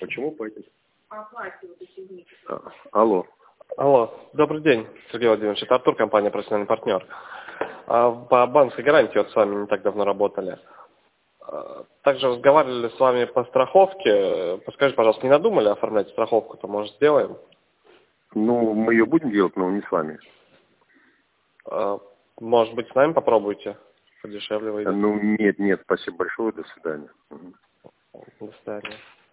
Почему платите? Алло. Алло, добрый день, Сергей Владимирович. Это Артур, компания «Профессиональный партнер». По банковской гарантии вот с вами не так давно работали. Также разговаривали с вами по страховке. Подскажите, пожалуйста, не надумали оформлять страховку-то, может, сделаем? Ну, мы ее будем делать, но не с вами. Может быть, с нами попробуйте? Подешевле выйдет. Ну, нет, спасибо большое, до свидания. До свидания.